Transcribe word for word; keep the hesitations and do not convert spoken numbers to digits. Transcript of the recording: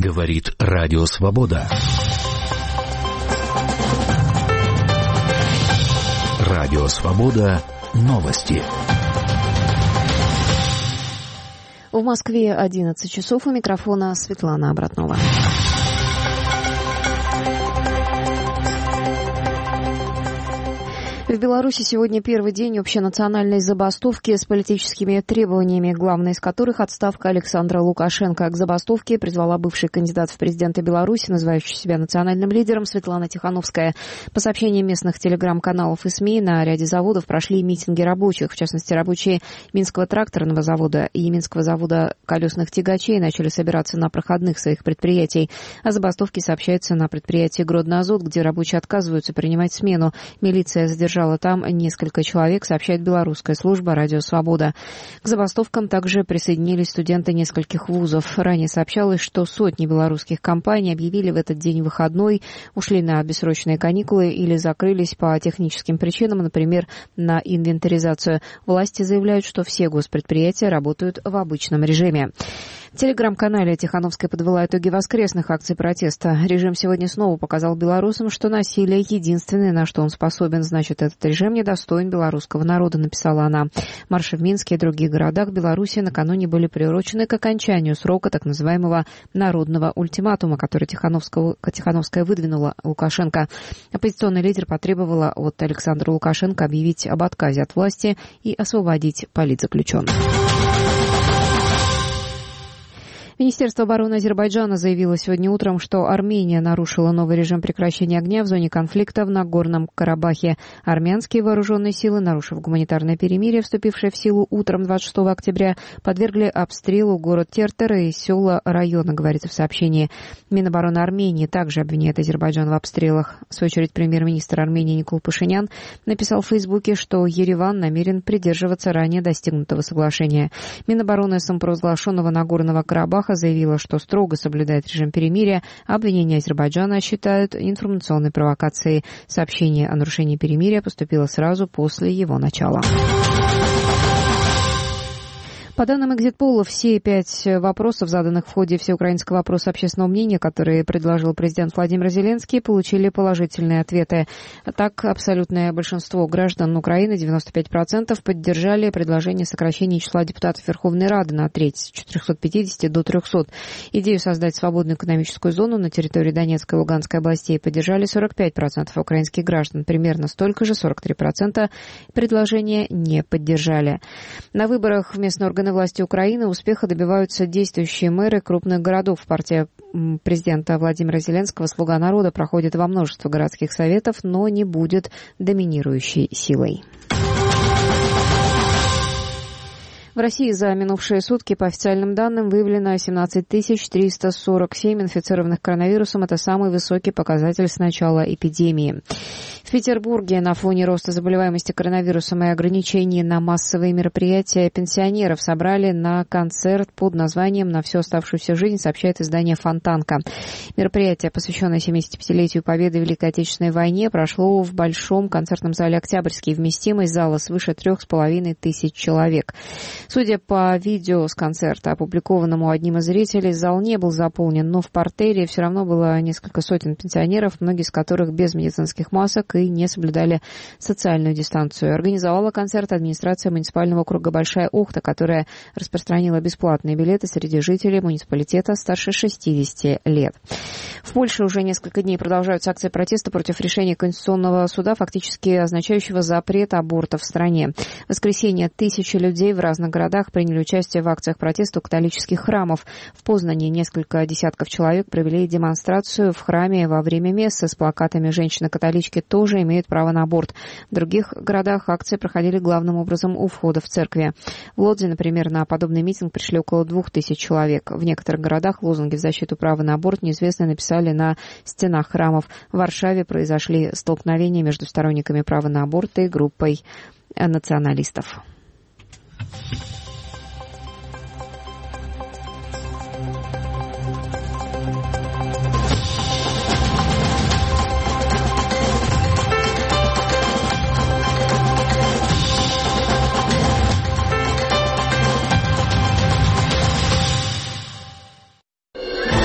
Говорит Радио Свобода. Радио Свобода. Новости. В Москве одиннадцать часов. У микрофона Светлана Обратнова. В Беларуси сегодня первый день общенациональной забастовки с политическими требованиями, главной из которых отставка Александра Лукашенко. К забастовке призвала бывший кандидат в президенты Беларуси, называющий себя национальным лидером, Светлана Тихановская. По сообщениям местных телеграм-каналов и СМИ, на ряде заводов прошли митинги рабочих. В частности, рабочие Минского тракторного завода и Минского завода колесных тягачей начали собираться на проходных своих предприятий. О забастовке сообщается на предприятии «Гродно-Азот», где рабочие отказываются принимать смену. Милиция задержала там несколько человек, сообщает белорусская служба «Радио Свобода». К забастовкам также присоединились студенты нескольких вузов. Ранее сообщалось, что сотни белорусских компаний объявили в этот день выходной, ушли на бессрочные каникулы или закрылись по техническим причинам, например, на инвентаризацию. Власти заявляют, что все госпредприятия работают в обычном режиме. В телеграм-канале Тихановская подвела итоги воскресных акций протеста. Режим сегодня снова показал белорусам, что насилие единственное, на что он способен. Значит, этот режим недостоин белорусского народа, написала она. Марши в Минске и других городах Беларуси накануне были приурочены к окончанию срока так называемого народного ультиматума, который Тихановская выдвинула Лукашенко. Оппозиционный лидер потребовала от Александра Лукашенко объявить об отказе от власти и освободить политзаключенных. Министерство обороны Азербайджана заявило сегодня утром, что Армения нарушила новый режим прекращения огня в зоне конфликта в Нагорном Карабахе. Армянские вооруженные силы, нарушив гуманитарное перемирие, вступившее в силу утром двадцать шестого октября, подвергли обстрелу город Тертер и села района, говорится в сообщении. Минобороны Армении также обвиняет Азербайджан в обстрелах. В свою очередь, премьер-министр Армении Никол Пашинян написал в Фейсбуке, что Ереван намерен придерживаться ранее достигнутого соглашения. Минобороны самопровозглашенного Нагорного Карабаха заявила, что строго соблюдает режим перемирия, а обвинения Азербайджана считают информационной провокацией. Сообщение о нарушении перемирия поступило сразу после его начала. По данным Экзитпола, все пять вопросов, заданных в ходе всеукраинского опроса общественного мнения, которые предложил президент Владимир Зеленский, получили положительные ответы. Так, абсолютное большинство граждан Украины, девяносто пять процентов, поддержали предложение сокращения числа депутатов Верховной Рады на треть, с четырехсот пятидесяти до трехсот. Идею создать свободную экономическую зону на территории Донецкой и Луганской областей поддержали сорок пять процентов украинских граждан. Примерно столько же, сорок три процента, предложение не поддержали. На выборах в местные органы власти Украины успеха добиваются действующие мэры крупных городов. Партия президента Владимира Зеленского «Слуга народа» проходит во множество городских советов, но не будет доминирующей силой. В России за минувшие сутки, по официальным данным, выявлено семнадцать тысяч триста сорок семь инфицированных коронавирусом. Это самый высокий показатель с начала эпидемии. В Петербурге на фоне роста заболеваемости коронавирусом и ограничений на массовые мероприятия пенсионеров собрали на концерт под названием «На всю оставшуюся жизнь», сообщает издание «Фонтанка». Мероприятие, посвященное семидесятипятилетию Победы в Великой Отечественной войне, прошло в большом концертном зале «Октябрьский». Вместимость зала свыше трех с половиной тысяч человек. Судя по видео с концерта, опубликованному одним из зрителей, зал не был заполнен, но в партере все равно было несколько сотен пенсионеров, многие из которых без медицинских масок и не соблюдали социальную дистанцию. Организовала концерт администрация муниципального округа Большая Ухта, которая распространила бесплатные билеты среди жителей муниципалитета старше шестидесяти лет. В Польше уже несколько дней продолжаются акции протеста против решения Конституционного суда, фактически означающего запрет абортов в стране. В воскресенье тысячи людей в разных городах приняли участие в акциях протеста у католических храмов. В Познане несколько десятков человек провели демонстрацию в храме во время мессы с плакатами «Женщины-католички тоже имеют право на аборт». В других городах акции проходили главным образом у входа в церкви. В Лодзе, например, на подобный митинг пришли около двух тысяч человек. В некоторых городах лозунги в защиту права на аборт неизвестные написали на стенах храмов. В Варшаве произошли столкновения между сторонниками права на аборт и группой националистов.